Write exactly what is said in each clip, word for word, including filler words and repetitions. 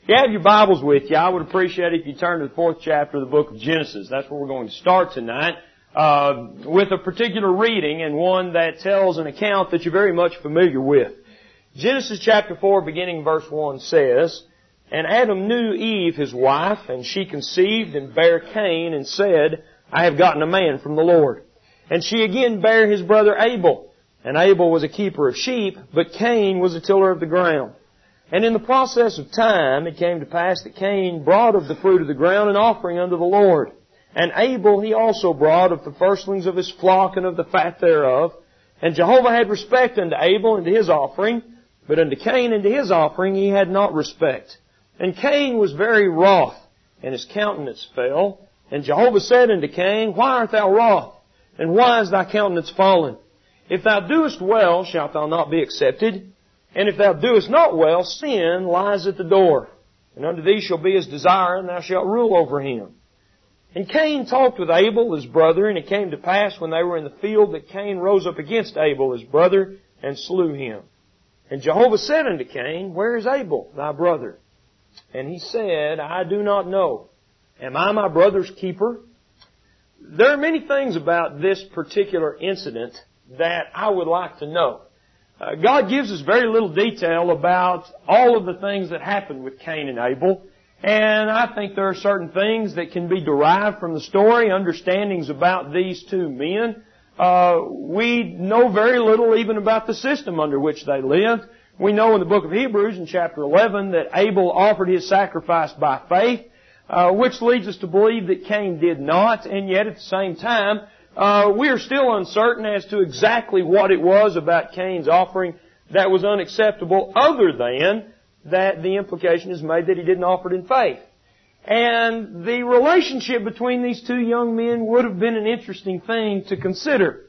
If you have your Bibles with you, I would appreciate it if you turn to the fourth chapter of the book of Genesis. That's where we're going to start tonight, uh, with a particular reading and one that tells an account that you're very much familiar with. Genesis chapter four, beginning verse one says, "And Adam knew Eve his wife, and she conceived and bare Cain, and said, I have gotten a man from the Lord. And she again bare his brother Abel. And Abel was a keeper of sheep, but Cain was a tiller of the ground. And in the process of time it came to pass that Cain brought of the fruit of the ground an offering unto the Lord. And Abel he also brought of the firstlings of his flock and of the fat thereof. And Jehovah had respect unto Abel and to his offering, but unto Cain and to his offering he had not respect. And Cain was very wroth, and his countenance fell. And Jehovah said unto Cain, Why art thou wroth? And why is thy countenance fallen? If thou doest well, shalt thou not be accepted. And if thou doest not well, sin lies at the door. And unto thee shall be his desire, and thou shalt rule over him. And Cain talked with Abel his brother, and it came to pass when they were in the field that Cain rose up against Abel his brother, and slew him. And Jehovah said unto Cain, Where is Abel thy brother? And he said, I do not know. Am I my brother's keeper? There are many things about this particular incident that I would like to know. Uh, God gives us very little detail about all of the things that happened with Cain and Abel. And I think there are certain things that can be derived from the story, understandings about these two men. Uh, we know very little even about the system under which they lived. We know in the book of Hebrews in chapter eleven that Abel offered his sacrifice by faith, uh, which leads us to believe that Cain did not, and yet at the same time, Uh, we are still uncertain as to exactly what it was about Cain's offering that was unacceptable, other than that the implication is made that he didn't offer it in faith. And the relationship between these two young men would have been an interesting thing to consider.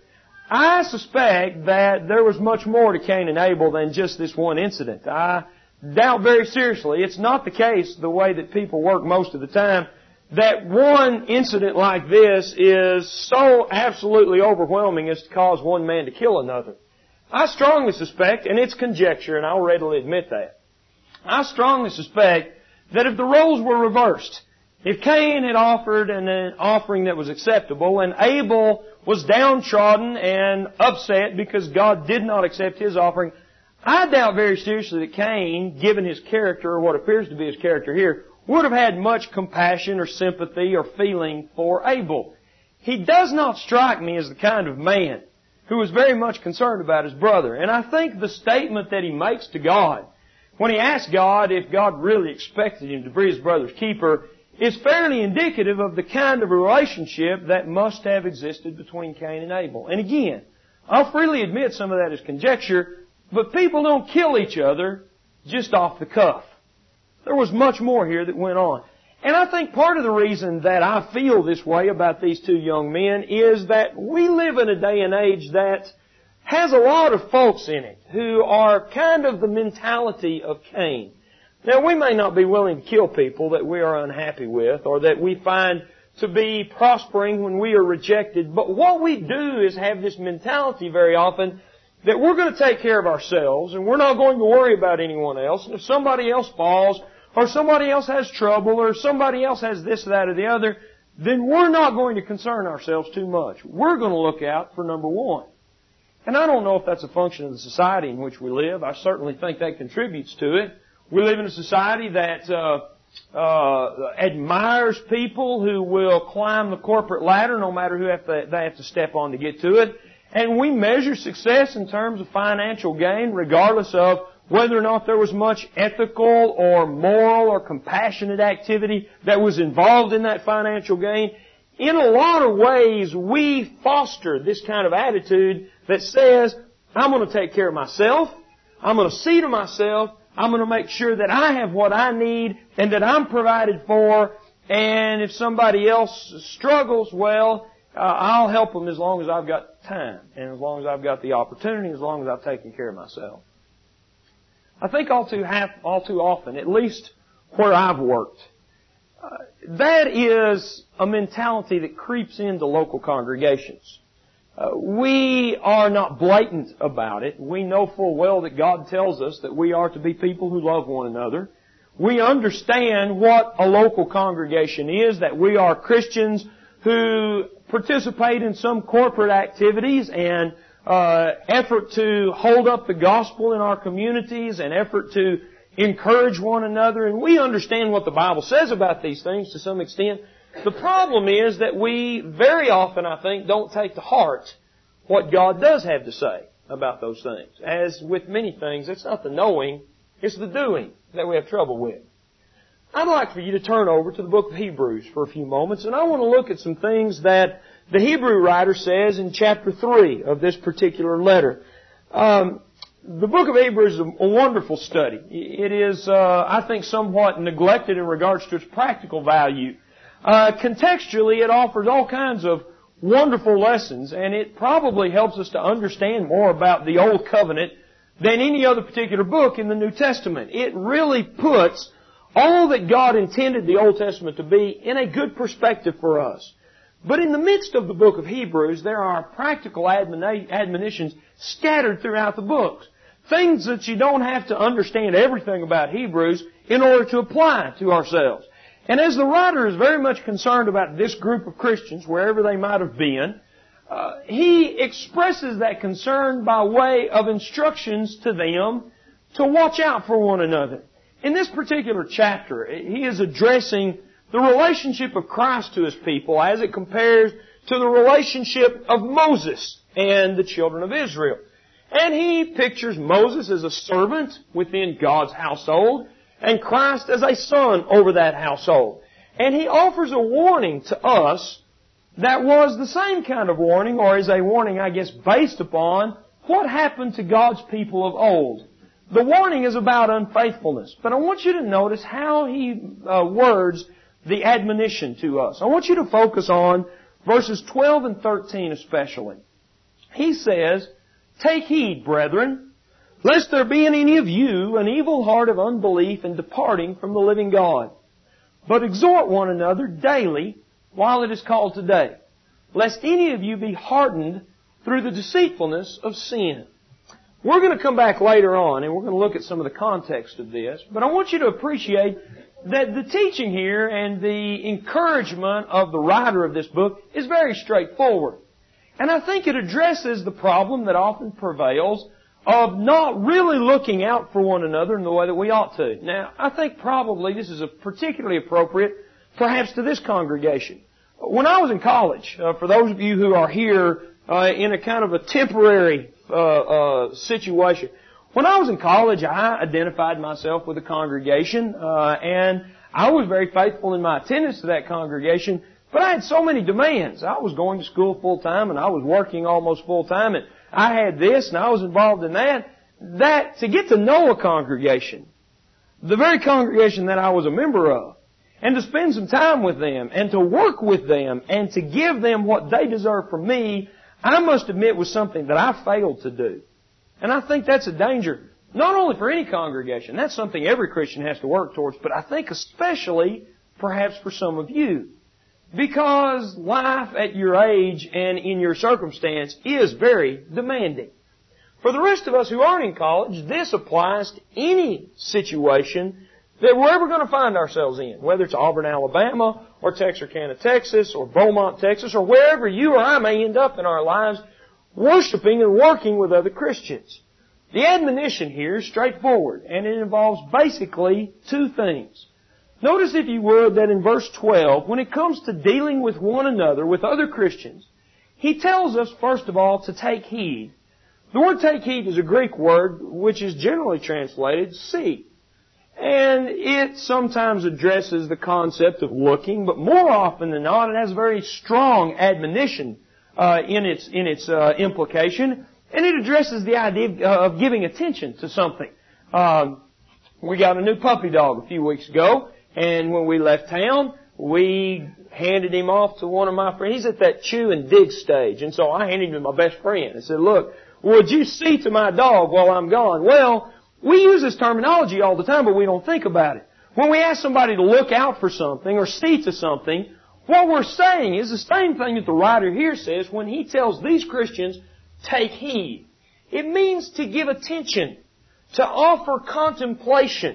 I suspect that there was much more to Cain and Abel than just this one incident. I doubt very seriously, it's not the case the way that people work most of the time, that one incident like this is so absolutely overwhelming as to cause one man to kill another. I strongly suspect, and it's conjecture, and I'll readily admit that, I strongly suspect that if the roles were reversed, if Cain had offered an offering that was acceptable, and Abel was downtrodden and upset because God did not accept his offering, I doubt very seriously that Cain, given his character, or what appears to be his character here, would have had much compassion or sympathy or feeling for Abel. He does not strike me as the kind of man who was very much concerned about his brother. And I think the statement that he makes to God, when he asks God if God really expected him to be his brother's keeper, is fairly indicative of the kind of relationship that must have existed between Cain and Abel. And again, I'll freely admit some of that is conjecture, but people don't kill each other just off the cuff. There was much more here that went on. And I think part of the reason that I feel this way about these two young men is that we live in a day and age that has a lot of folks in it who are kind of the mentality of Cain. Now, we may not be willing to kill people that we are unhappy with or that we find to be prospering when we are rejected, but what we do is have this mentality very often that we're going to take care of ourselves and we're not going to worry about anyone else. And if somebody else falls, or somebody else has trouble, or somebody else has this, that, or the other, then we're not going to concern ourselves too much. We're going to look out for number one. And I don't know if that's a function of the society in which we live. I certainly think that contributes to it. We live in a society that uh, uh, admires people who will climb the corporate ladder no matter who have to, they have to step on to get to it. And we measure success in terms of financial gain regardless of whether or not there was much ethical or moral or compassionate activity that was involved in that financial gain. In a lot of ways, we foster this kind of attitude that says, I'm going to take care of myself, I'm going to see to myself, I'm going to make sure that I have what I need and that I'm provided for, and if somebody else struggles, well, uh, I'll help them as long as I've got time, and as long as I've got the opportunity, as long as I've taken care of myself. I think all too, half, all too often, at least where I've worked, uh, that is a mentality that creeps into local congregations. Uh, we are not blatant about it. We know full well that God tells us that we are to be people who love one another. We understand what a local congregation is, that we are Christians who participate in some corporate activities and uh, effort to hold up the gospel in our communities and effort to encourage one another. And we understand what the Bible says about these things to some extent. The problem is that we very often, I think, don't take to heart what God does have to say about those things. As with many things, it's not the knowing, it's the doing that we have trouble with. I'd like for you to turn over to the book of Hebrews for a few moments, and I want to look at some things that the Hebrew writer says in chapter three of this particular letter. Um, the book of Hebrews is a, a wonderful study. It is, uh, I think, somewhat neglected in regards to its practical value. Uh, contextually, it offers all kinds of wonderful lessons, and it probably helps us to understand more about the Old Covenant than any other particular book in the New Testament. It really puts all that God intended the Old Testament to be in a good perspective for us. But in the midst of the book of Hebrews, there are practical admoni- admonitions scattered throughout the books. Things that you don't have to understand everything about Hebrews in order to apply to ourselves. And as the writer is very much concerned about this group of Christians, wherever they might have been, uh, he expresses that concern by way of instructions to them to watch out for one another. In this particular chapter, he is addressing the relationship of Christ to His people as it compares to the relationship of Moses and the children of Israel. And he pictures Moses as a servant within God's household and Christ as a son over that household. And he offers a warning to us that was the same kind of warning, or is a warning, I guess, based upon what happened to God's people of old. The warning is about unfaithfulness, but I want you to notice how he uh, words the admonition to us. I want you to focus on verses twelve and thirteen especially. He says, "Take heed, brethren, lest there be in any of you an evil heart of unbelief in departing from the living God. But exhort one another daily while it is called today, lest any of you be hardened through the deceitfulness of sin." We're going to come back later on and we're going to look at some of the context of this. But I want you to appreciate that the teaching here and the encouragement of the writer of this book is very straightforward. And I think it addresses the problem that often prevails of not really looking out for one another in the way that we ought to. Now, I think probably this is a particularly appropriate perhaps to this congregation. When I was in college, uh, for those of you who are here uh, in a kind of a temporary uh, uh, situation, when I was in college, I identified myself with a congregation, uh, and I was very faithful in my attendance to that congregation, but I had so many demands. I was going to school full time, and I was working almost full time, and I had this, and I was involved in that, that to get to know a congregation, the very congregation that I was a member of, and to spend some time with them, and to work with them, and to give them what they deserve from me, I must admit was something that I failed to do. And I think that's a danger, not only for any congregation, that's something every Christian has to work towards, but I think especially perhaps for some of you. Because life at your age and in your circumstance is very demanding. For the rest of us who aren't in college, this applies to any situation that we're ever going to find ourselves in, whether it's Auburn, Alabama, or Texarkana, Texas, or Beaumont, Texas, or wherever you or I may end up in our lives, worshiping and working with other Christians. The admonition here is straightforward, and it involves basically two things. Notice, if you would, that in verse twelve, when it comes to dealing with one another, with other Christians, he tells us, first of all, to take heed. The word take heed is a Greek word which is generally translated see. And it sometimes addresses the concept of looking, but more often than not, it has a very strong admonition uh, in its in its uh, implication, and it addresses the idea of giving attention to something. Um, we got a new puppy dog a few weeks ago, and when we left town, we handed him off to one of my friends. He's at that chew and dig stage, and so I handed him to my best friend. I said, "Look, would you see to my dog while I'm gone?" Well, we use this terminology all the time, but we don't think about it. When we ask somebody to look out for something or see to something, what we're saying is the same thing that the writer here says when he tells these Christians, take heed. It means to give attention, to offer contemplation.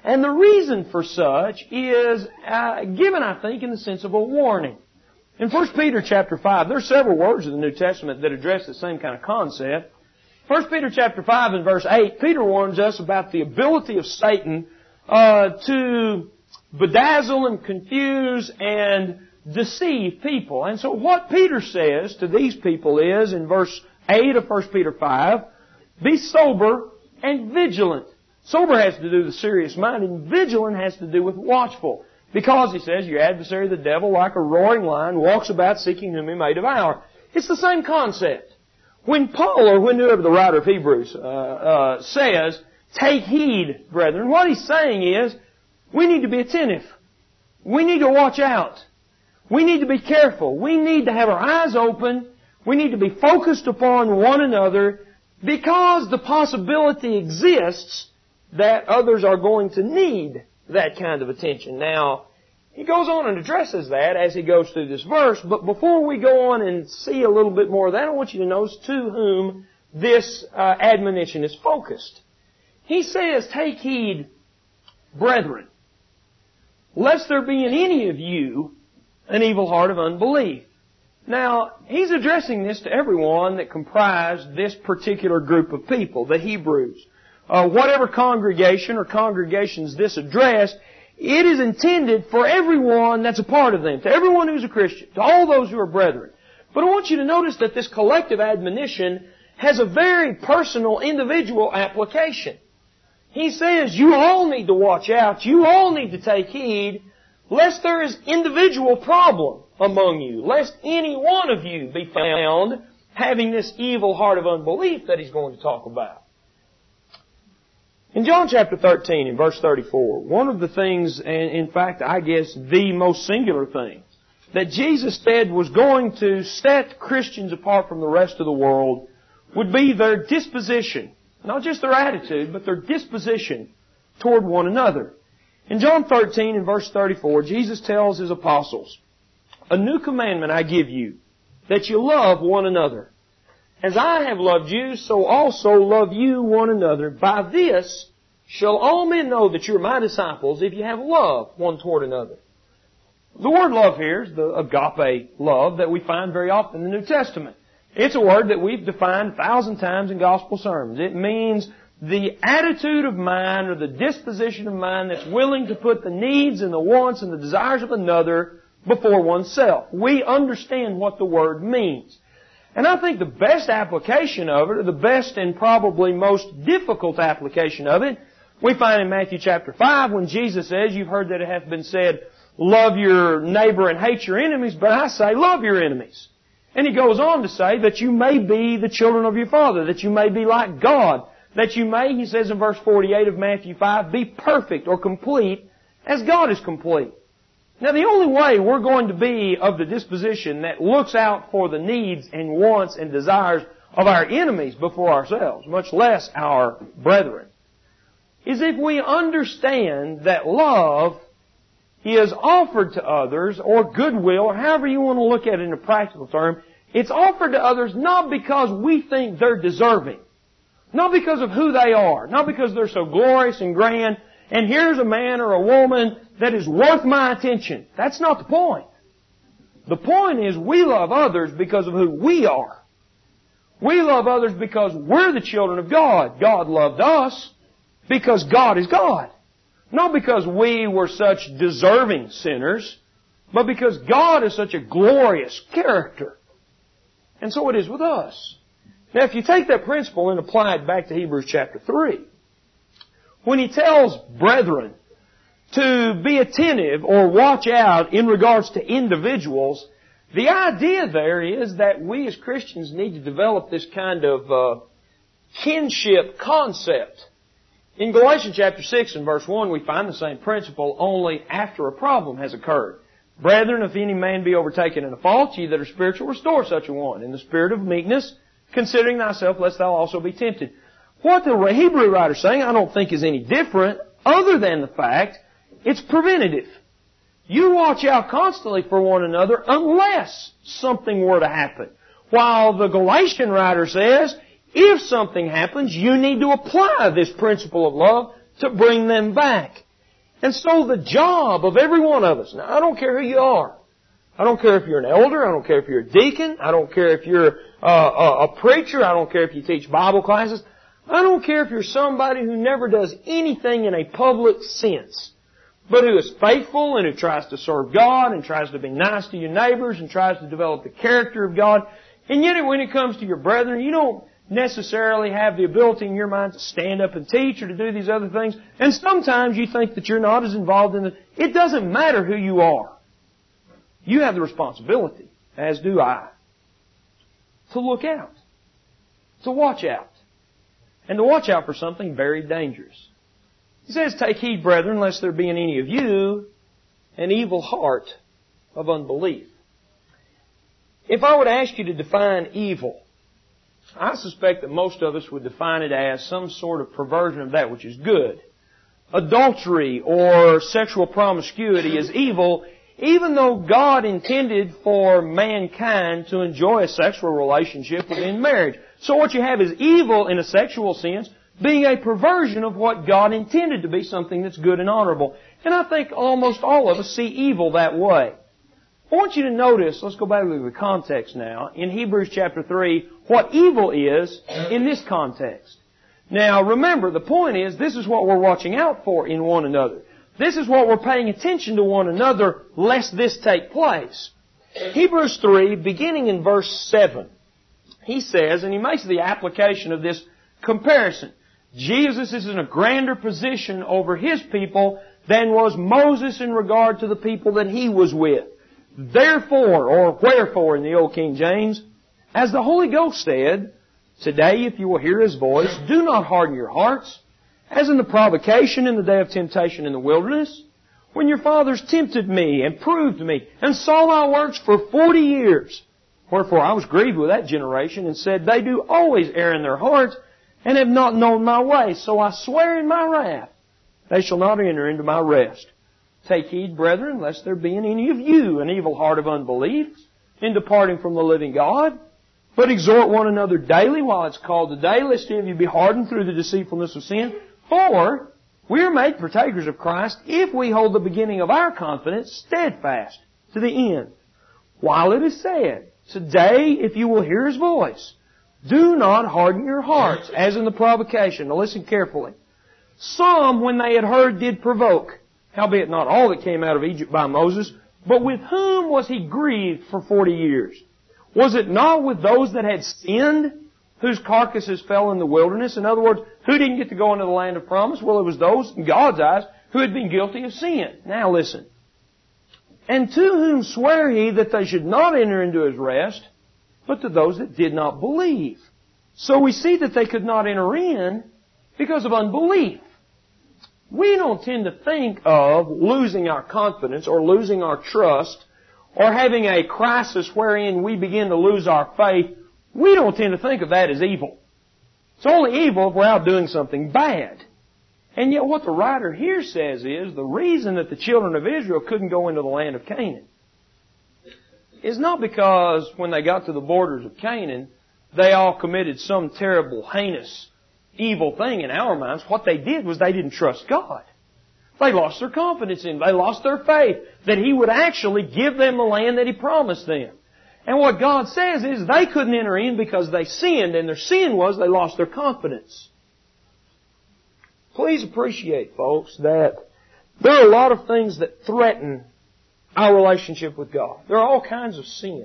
And the reason for such is uh, given, I think, in the sense of a warning. In First Peter chapter five, there are several words in the New Testament that address the same kind of concept. First Peter chapter five and verse eight, Peter warns us about the ability of Satan uh, to bedazzle and confuse and deceive people. And so what Peter says to these people is, in verse eight of First Peter five, be sober and vigilant. Sober has to do with the serious mind, and vigilant has to do with watchful. Because, he says, your adversary, the devil, like a roaring lion, walks about seeking whom he may devour. It's the same concept. When Paul, or whenever the writer of Hebrews uh, uh, says, take heed, brethren, what he's saying is, we need to be attentive. We need to watch out. We need to be careful. We need to have our eyes open. We need to be focused upon one another, because the possibility exists that others are going to need that kind of attention. Now, he goes on and addresses that as he goes through this verse, but before we go on and see a little bit more of that, I want you to notice to whom this uh, admonition is focused. He says, take heed, brethren, lest there be in any of you an evil heart of unbelief. Now, he's addressing this to everyone that comprised this particular group of people, the Hebrews. Uh, whatever congregation or congregations this addressed, it is intended for everyone that's a part of them, to everyone who's a Christian, to all those who are brethren. But I want you to notice that this collective admonition has a very personal, individual application. He says, you all need to watch out, you all need to take heed, lest there is individual problem among you, lest any one of you be found having this evil heart of unbelief that he's going to talk about. In John chapter thirteen, in verse thirty-four, one of the things, and in fact, I guess the most singular thing, that Jesus said was going to set Christians apart from the rest of the world would be their disposition. Not just their attitude, but their disposition toward one another. In John thirteen, in verse thirty-four, Jesus tells His apostles, a new commandment I give you, that you love one another. As I have loved you, so also love you one another. By this shall all men know that you are my disciples, if you have love one toward another. The word love here is the agape love that we find very often in the New Testament. It's a word that we've defined a thousand times in gospel sermons. It means the attitude of mind or the disposition of mind that's willing to put the needs and the wants and the desires of another before oneself. We understand what the word means. And I think the best application of it, or the best and probably most difficult application of it, we find in Matthew chapter five when Jesus says, you've heard that it hath been said, love your neighbor and hate your enemies, but I say, love your enemies. And he goes on to say that you may be the children of your Father, that you may be like God, that you may, he says in verse forty-eight of Matthew five, be perfect or complete as God is complete. Now, the only way we're going to be of the disposition that looks out for the needs and wants and desires of our enemies before ourselves, much less our brethren, is if we understand that love is offered to others, or goodwill, or however you want to look at it in a practical term, it's offered to others not because we think they're deserving, not because of who they are, not because they're so glorious and grand, and here's a man or a woman that is worth my attention. That's not the point. The point is we love others because of who we are. We love others because we're the children of God. God loved us because God is God. Not because we were such deserving sinners, but because God is such a glorious character. And so it is with us. Now, if you take that principle and apply it back to Hebrews chapter three, when he tells brethren to be attentive or watch out in regards to individuals, the idea there is that we as Christians need to develop this kind of uh, kinship concept. In Galatians chapter six and verse one, we find the same principle, only after a problem has occurred. Brethren, if any man be overtaken in a fault, ye that are spiritual, restore such a one, in the spirit of meekness, considering thyself, lest thou also be tempted. What the Hebrew writer is saying, I don't think is any different, other than the fact it's preventative. You watch out constantly for one another unless something were to happen. While the Galatian writer says, if something happens, you need to apply this principle of love to bring them back. And so the job of every one of us, now I don't care who you are. I don't care if you're an elder. I don't care if you're a deacon. I don't care if you're uh, a, a preacher. I don't care if you teach Bible classes. I don't care if you're somebody who never does anything in a public sense, but who is faithful and who tries to serve God and tries to be nice to your neighbors and tries to develop the character of God. And yet when it comes to your brethren, you don't necessarily have the ability in your mind to stand up and teach or to do these other things. And sometimes you think that you're not as involved in it. It doesn't matter who you are. You have the responsibility, as do I, to look out, to watch out, and to watch out for something very dangerous. He says, "Take heed, brethren, lest there be in any of you an evil heart of unbelief." If I were to ask you to define evil, I suspect that most of us would define it as some sort of perversion of that which is good. Adultery or sexual promiscuity is evil, even though God intended for mankind to enjoy a sexual relationship within marriage. So what you have is evil in a sexual sense, being a perversion of what God intended to be something that's good and honorable. And I think almost all of us see evil that way. I want you to notice, let's go back to the context now, in Hebrews chapter three, what evil is in this context. Now remember, the point is, this is what we're watching out for in one another. This is what we're paying attention to one another, lest this take place. Hebrews three, beginning in verse seven, he says, and he makes the application of this comparison. Jesus is in a grander position over His people than was Moses in regard to the people that he was with. Therefore, or wherefore in the Old King James, as the Holy Ghost said, "Today if you will hear His voice, do not harden your hearts, as in the provocation in the day of temptation in the wilderness, when your fathers tempted me and proved me, and saw my works for forty years. Wherefore I was grieved with that generation, and said, They do always err in their hearts, and have not known my way. So I swear in my wrath, they shall not enter into my rest. Take heed, brethren, lest there be in any of you an evil heart of unbelief, in departing from the living God. But exhort one another daily while it's called today, lest any of you be hardened through the deceitfulness of sin. For we are made partakers of Christ if we hold the beginning of our confidence steadfast to the end. While it is said, Today, if you will hear His voice, do not harden your hearts, as in the provocation." Now listen carefully. "Some, when they had heard, did provoke. Howbeit not all that came out of Egypt by Moses, but with whom was he grieved for forty years? Was it not with those that had sinned, whose carcasses fell in the wilderness?" In other words, who didn't get to go into the land of promise? Well, it was those, in God's eyes, who had been guilty of sin. Now listen. "And to whom sware He that they should not enter into His rest, but to those that did not believe?" So we see that they could not enter in because of unbelief. We don't tend to think of losing our confidence or losing our trust or having a crisis wherein we begin to lose our faith. We don't tend to think of that as evil. It's only evil if we're out doing something bad. And yet what the writer here says is the reason that the children of Israel couldn't go into the land of Canaan is not because when they got to the borders of Canaan, they all committed some terrible, heinous, evil thing in our minds. What they did was they didn't trust God. They lost their confidence in Him. They lost their faith that He would actually give them the land that He promised them. And what God says is they couldn't enter in because they sinned, and their sin was they lost their confidence. Please appreciate, folks, that there are a lot of things that threaten our relationship with God. There are all kinds of sin.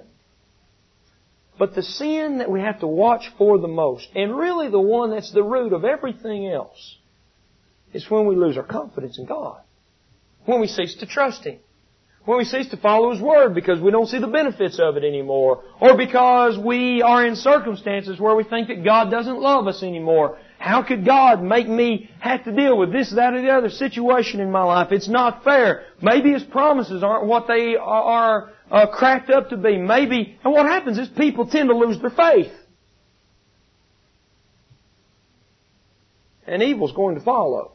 But the sin that we have to watch for the most, and really the one that's the root of everything else, is when we lose our confidence in God. When we cease to trust Him. When we cease to follow His Word because we don't see the benefits of it anymore. Or because we are in circumstances where we think that God doesn't love us anymore. How could God make me have to deal with this, that, or the other situation in my life? It's not fair. Maybe His promises aren't what they are uh, cracked up to be. Maybe, and what happens is people tend to lose their faith. And evil's going to follow.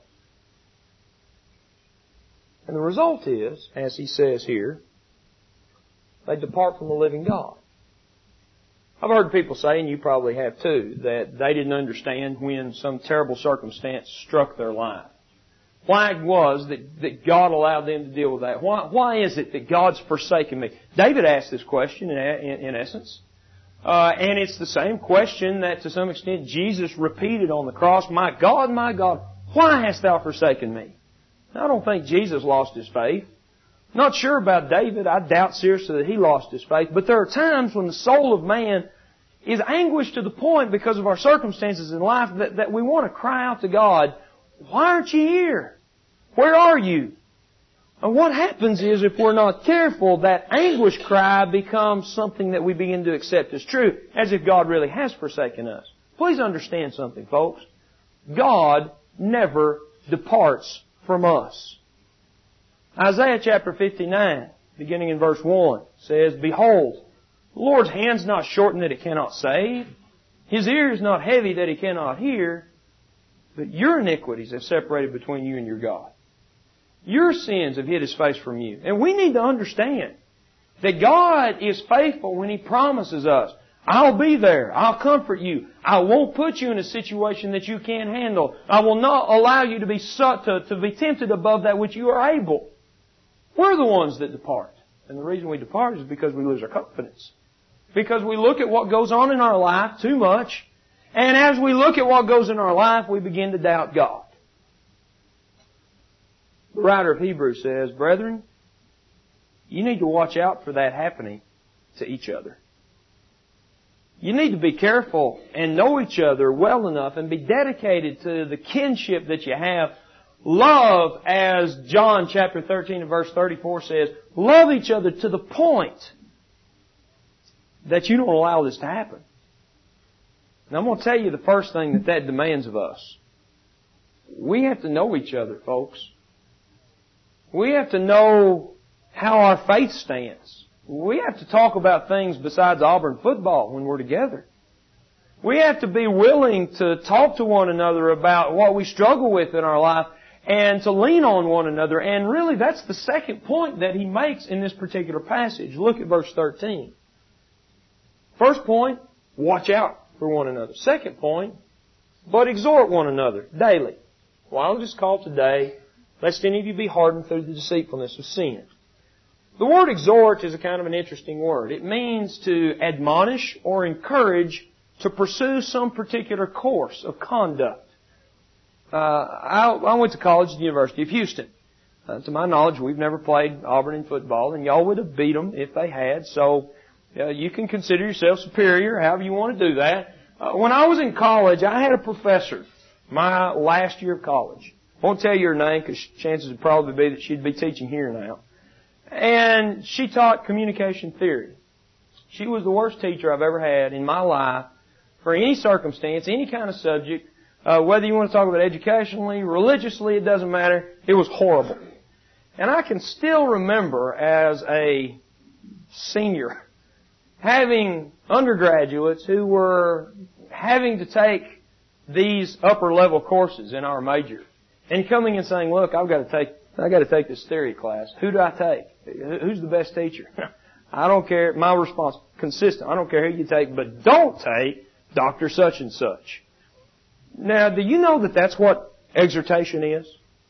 And the result is, as he says here, they depart from the living God. I've heard people say, and you probably have too, that they didn't understand when some terrible circumstance struck their life. why it was that, that God allowed them to deal with that. Why, why is it that God's forsaken me? David asked this question in, in, in essence. Uh, and it's the same question that to some extent Jesus repeated on the cross. My God, my God, why hast thou forsaken me? I don't think Jesus lost his faith. Not sure about David. I doubt seriously that he lost his faith. But there are times when the soul of man is anguished to the point because of our circumstances in life that, that we want to cry out to God, why aren't you here? Where are you? And what happens is, if we're not careful, that anguish cry becomes something that we begin to accept as true, as if God really has forsaken us. Please understand something, folks. God never departs from us. Isaiah chapter fifty-nine, beginning in verse one, says, Behold, the Lord's hand's not shortened that it cannot save. His ear is not heavy that He cannot hear. But your iniquities have separated between you and your God. Your sins have hid His face from you. And we need to understand that God is faithful when He promises us, I'll be there. I'll comfort you. I won't put you in a situation that you can't handle. I will not allow you to be sought to, to be tempted above that which you are able. We're the ones that depart. And the reason we depart is because we lose our confidence. Because we look at what goes on in our life too much. And as we look at what goes in our life, we begin to doubt God. The writer of Hebrews says, Brethren, you need to watch out for that happening to each other. You need to be careful and know each other well enough and be dedicated to the kinship that you have. Love, as John chapter thirteen and verse thirty-four says, love each other to the point that you don't allow this to happen. And I'm going to tell you the first thing that that demands of us. We have to know each other, folks. We have to know how our faith stands. We have to talk about things besides Auburn football when we're together. We have to be willing to talk to one another about what we struggle with in our life and to lean on one another. And really, that's the second point that he makes in this particular passage. Look at verse thirteen. First point, watch out for one another. Second point, but exhort one another daily. Well, I'll just call today, lest any of you be hardened through the deceitfulness of sin. The word exhort is a kind of an interesting word. It means to admonish or encourage to pursue some particular course of conduct. Uh, I, I went to college at the University of Houston. Uh, to my knowledge, we've never played Auburn in football, and y'all would have beat them if they had. So uh, you can consider yourself superior, however you want to do that. Uh, when I was in college, I had a professor, my last year of college. I won't tell you her name because chances would probably be that she'd be teaching here now. And she taught communication theory. She was the worst teacher I've ever had in my life for any circumstance, any kind of subject. Uh, whether you want to talk about educationally, religiously, it doesn't matter. It was horrible. And I can still remember as a senior having undergraduates who were having to take these upper level courses in our major and coming and saying, look, I've got to take, I've got to take this theory class. Who do I take? Who's the best teacher? I don't care. My response, consistent. I don't care who you take, but don't take Doctor Such and Such. Now, do you know that that's what exhortation is?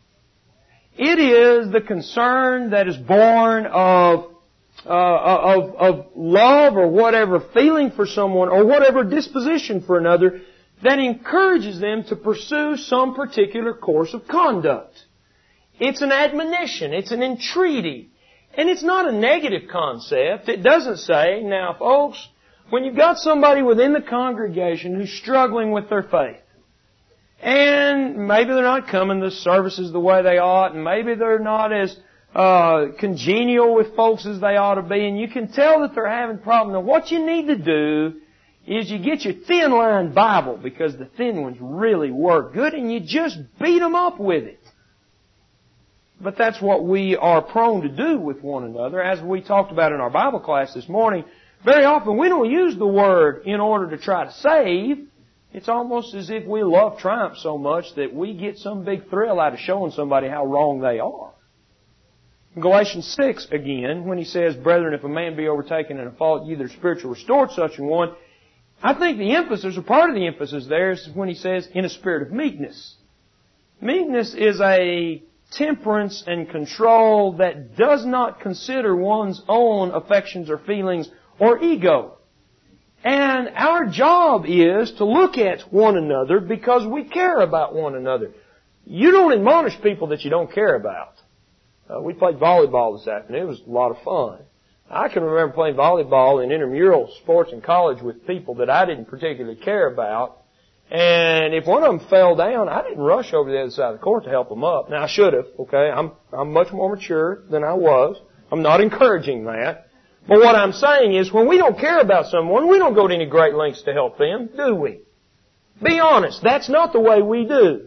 It is the concern that is born of, uh, of, of love or whatever feeling for someone or whatever disposition for another that encourages them to pursue some particular course of conduct. It's an admonition. It's an entreaty. And it's not a negative concept. It doesn't say, now folks, when you've got somebody within the congregation who's struggling with their faith, and maybe they're not coming to services the way they ought, and maybe they're not as uh congenial with folks as they ought to be, and you can tell that they're having problems. Now what you need to do is you get your thin line Bible, because the thin ones really work good, and you just beat them up with it. But that's what we are prone to do with one another. As we talked about in our Bible class this morning, very often we don't use the word in order to try to save. It's almost as if we love triumph so much that we get some big thrill out of showing somebody how wrong they are. In Galatians six, again, when he says, Brethren, if a man be overtaken in a fault, ye that are spiritual, restore such an one. I think the emphasis, or part of the emphasis there, is when he says, in a spirit of meekness. Meekness is a temperance and control that does not consider one's own affections or feelings or ego. And our job is to look at one another because we care about one another. You don't admonish people that you don't care about. Uh, we played volleyball this afternoon. It was a lot of fun. I can remember playing volleyball in intramural sports in college with people that I didn't particularly care about. And if one of them fell down, I didn't rush over to the other side of the court to help them up. Now, I should have, okay? I'm, I'm much more mature than I was. I'm not encouraging that. But what I'm saying is, when we don't care about someone, we don't go to any great lengths to help them, do we? Be honest. That's not the way we do.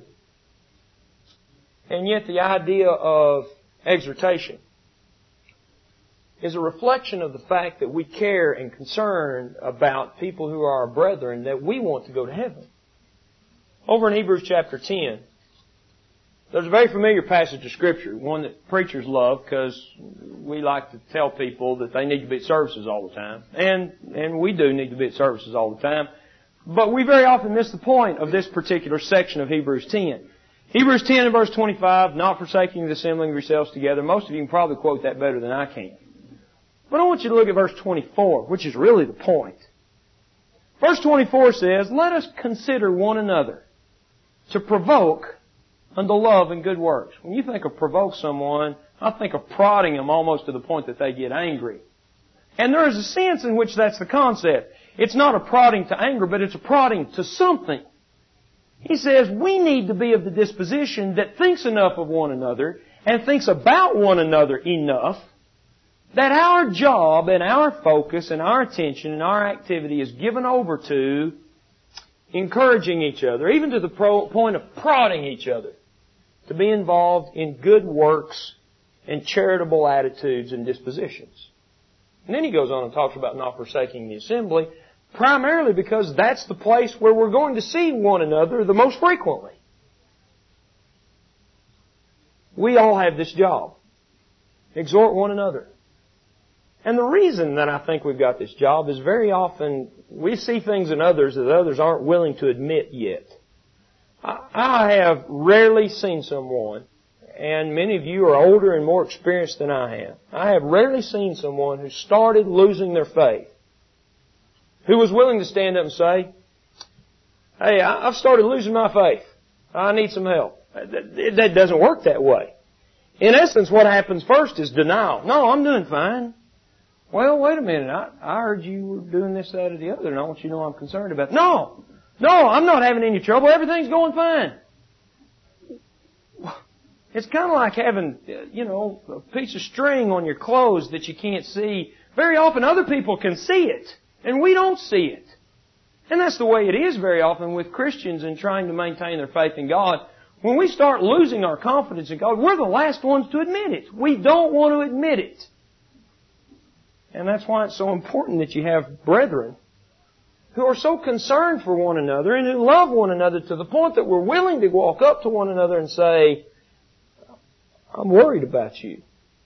And yet the idea of exhortation is a reflection of the fact that we care and concern about people who are our brethren, that we want to go to heaven. Over in Hebrews chapter ten, there's a very familiar passage of Scripture, one that preachers love because we like to tell people that they need to be at services all the time. And, and we do need to be at services all the time. But we very often miss the point of this particular section of Hebrews ten. Hebrews ten and verse twenty-five, not forsaking the assembling of yourselves together. Most of you can probably quote that better than I can. But I want you to look at verse twenty-four, which is really the point. Verse twenty-four says, let us consider one another to provoke unto love and good works. When you think of provoke someone, I think of prodding them almost to the point that they get angry. And there is a sense in which that's the concept. It's not a prodding to anger, but it's a prodding to something. He says we need to be of the disposition that thinks enough of one another and thinks about one another enough that our job and our focus and our attention and our activity is given over to encouraging each other, even to the pro- point of prodding each other, to be involved in good works and charitable attitudes and dispositions. And then he goes on and talks about not forsaking the assembly, primarily because that's the place where we're going to see one another the most frequently. We all have this job. Exhort one another. And the reason that I think we've got this job is very often we see things in others that others aren't willing to admit yet. I have rarely seen someone, and many of you are older and more experienced than I am, I have rarely seen someone who started losing their faith, who was willing to stand up and say, hey, I've started losing my faith. I need some help. That doesn't work that way. In essence, what happens first is denial. No, I'm doing fine. Well, wait a minute. I, I heard you were doing this, that, or the other, and I want you to know I'm concerned about it. No! No, I'm not having any trouble. Everything's going fine. It's kind of like having, you know, a piece of string on your clothes that you can't see. Very often other people can see it, and we don't see it. And that's the way it is very often with Christians in trying to maintain their faith in God. When we start losing our confidence in God, we're the last ones to admit it. We don't want to admit it. And that's why it's so important that you have brethren who are so concerned for one another and who love one another to the point that we're willing to walk up to one another and say, I'm worried about you.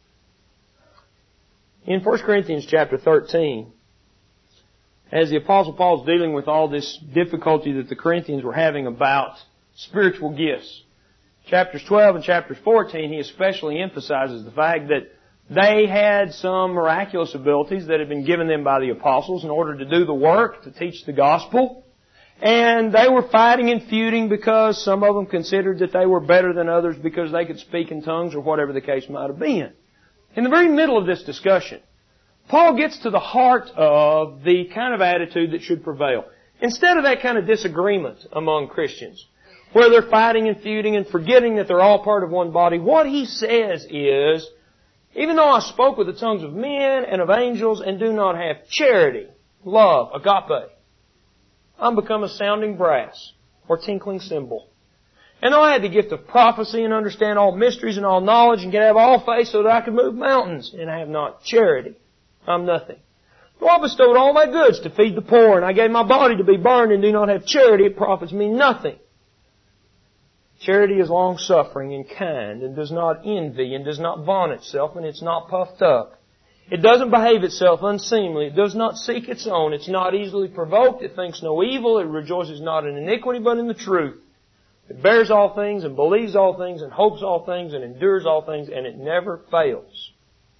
In First Corinthians chapter thirteen, as the Apostle Paul is dealing with all this difficulty that the Corinthians were having about spiritual gifts, chapters twelve and chapters fourteen, he especially emphasizes the fact that they had some miraculous abilities that had been given them by the apostles in order to do the work, to teach the gospel. And they were fighting and feuding because some of them considered that they were better than others because they could speak in tongues or whatever the case might have been. In the very middle of this discussion, Paul gets to the heart of the kind of attitude that should prevail. Instead of that kind of disagreement among Christians, where they're fighting and feuding and forgetting that they're all part of one body, what he says is, even though I spoke with the tongues of men and of angels and do not have charity, love, agape, I'm become a sounding brass or tinkling cymbal. And though I had the gift of prophecy and understand all mysteries and all knowledge and can have all faith so that I can move mountains and I have not charity, I'm nothing. Though I bestowed all my goods to feed the poor and I gave my body to be burned and do not have charity, it profits me nothing. Charity is long-suffering and kind and does not envy and does not vaunt itself and it's not puffed up. It doesn't behave itself unseemly. It does not seek its own. It's not easily provoked. It thinks no evil. It rejoices not in iniquity but in the truth. It bears all things and believes all things and hopes all things and endures all things, and it never fails.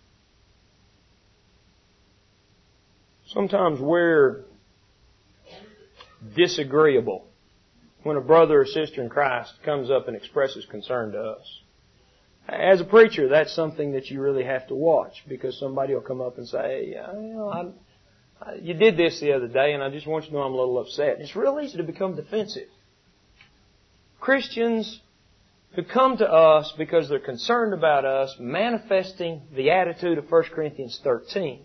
Sometimes we're disagreeable when a brother or sister in Christ comes up and expresses concern to us. As a preacher, that's something that you really have to watch, because somebody will come up and say, you know, I, I, you did this the other day and I just want you to know I'm a little upset. It's real easy to become defensive. Christians who come to us because they're concerned about us, manifesting the attitude of First Corinthians thirteen,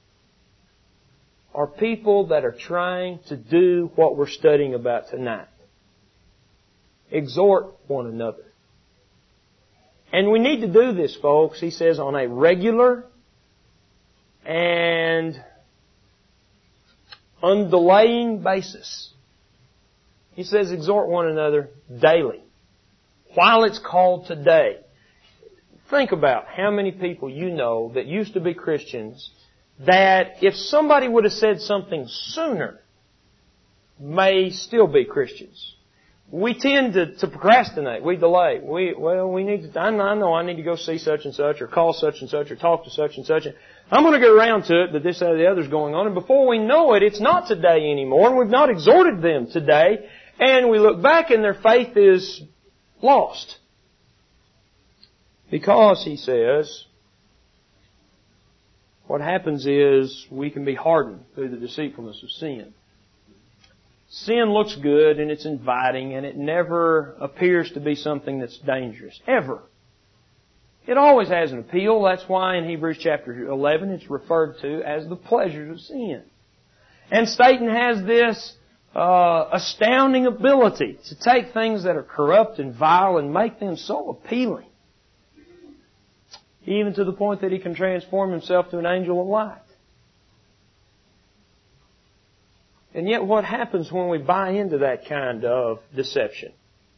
are people that are trying to do what we're studying about tonight. Exhort one another. And we need to do this, folks, he says, on a regular and undelaying basis. He says, exhort one another daily, while it's called today. Think about how many people you know that used to be Christians that if somebody would have said something sooner, may still be Christians. We tend to, to procrastinate. We delay. We, well, we need to, I know I need to go see such and such, or call such and such, or talk to such and such. I'm going to get around to it, but this, that, or the other's going on. And before we know it, it's not today anymore, and we've not exhorted them today. And we look back and their faith is lost. Because, he says, what happens is we can be hardened through the deceitfulness of sin. Sin looks good and it's inviting, and it never appears to be something that's dangerous. Ever. It always has an appeal. That's why in Hebrews chapter eleven it's referred to as the pleasures of sin. And Satan has this uh, astounding ability to take things that are corrupt and vile and make them so appealing. Even to the point that he can transform himself to an angel of light. And yet what happens when we buy into that kind of deception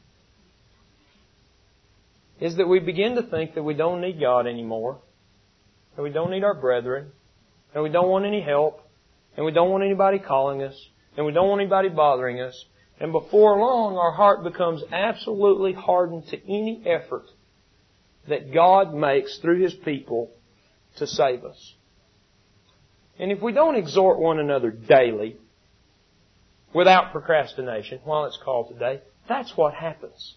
is that we begin to think that we don't need God anymore, and we don't need our brethren, and we don't want any help, and we don't want anybody calling us, and we don't want anybody bothering us. And before long, our heart becomes absolutely hardened to any effort that God makes through His people to save us. And if we don't exhort one another daily, without procrastination, while it's called today, that's what happens.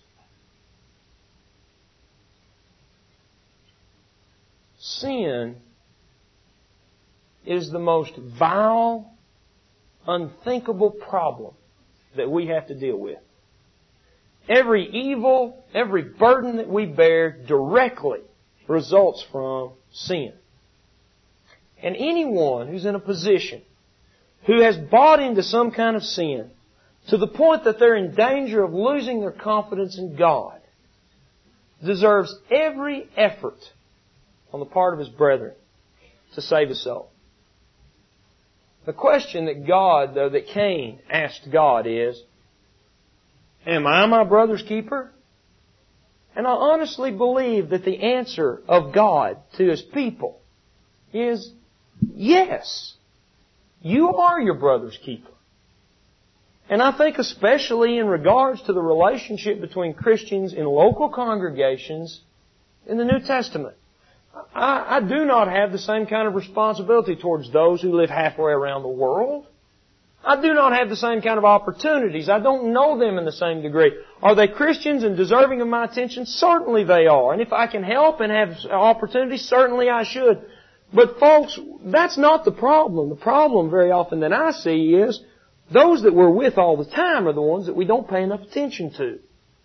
Sin is the most vile, unthinkable problem that we have to deal with. Every evil, every burden that we bear directly results from sin. And anyone who's in a position who has bought into some kind of sin to the point that they're in danger of losing their confidence in God deserves every effort on the part of his brethren to save his soul. The question that God, though, that Cain asked God is, am I my brother's keeper? And I honestly believe that the answer of God to His people is yes. You are your brother's keeper. And I think especially in regards to the relationship between Christians in local congregations in the New Testament. I, I do not have the same kind of responsibility towards those who live halfway around the world. I do not have the same kind of opportunities. I don't know them in the same degree. Are they Christians and deserving of my attention? Certainly they are. And if I can help and have opportunities, certainly I should. But folks, that's not the problem. The problem very often that I see is those that we're with all the time are the ones that we don't pay enough attention to.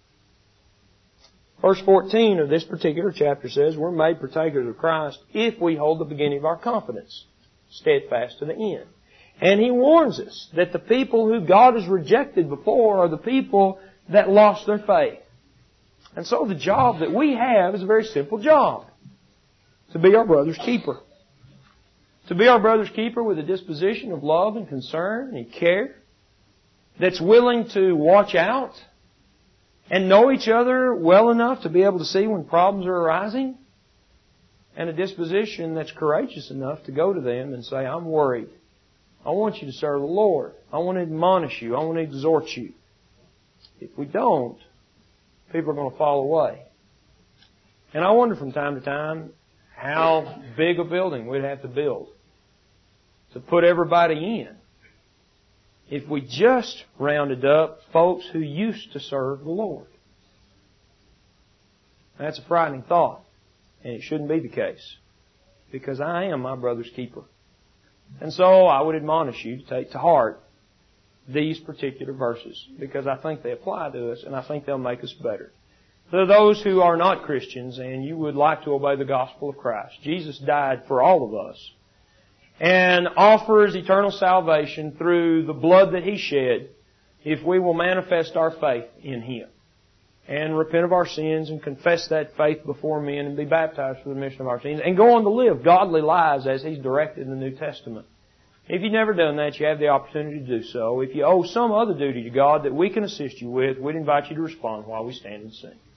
Verse fourteen of this particular chapter says, we're made partakers of Christ if we hold the beginning of our confidence steadfast to the end. And he warns us that the people who God has rejected before are the people that lost their faith. And so the job that we have is a very simple job. To be our brother's keeper. To be our brother's keeper with a disposition of love and concern and care. That's willing to watch out and know each other well enough to be able to see when problems are arising. And a disposition that's courageous enough to go to them and say, I'm worried. I want you to serve the Lord. I want to admonish you. I want to exhort you. If we don't, people are going to fall away. And I wonder from time to time how big a building we'd have to build to put everybody in if we just rounded up folks who used to serve the Lord. That's a frightening thought, and it shouldn't be the case, because I am my brother's keeper. And so I would admonish you to take to heart these particular verses, because I think they apply to us, and I think they'll make us better. For those who are not Christians and you would like to obey the gospel of Christ, Jesus died for all of us and offers eternal salvation through the blood that He shed if we will manifest our faith in Him and repent of our sins and confess that faith before men and be baptized for the remission of our sins and go on to live godly lives as He's directed in the New Testament. If you've never done that, you have the opportunity to do so. If you owe some other duty to God that we can assist you with, we'd invite you to respond while we stand and sing.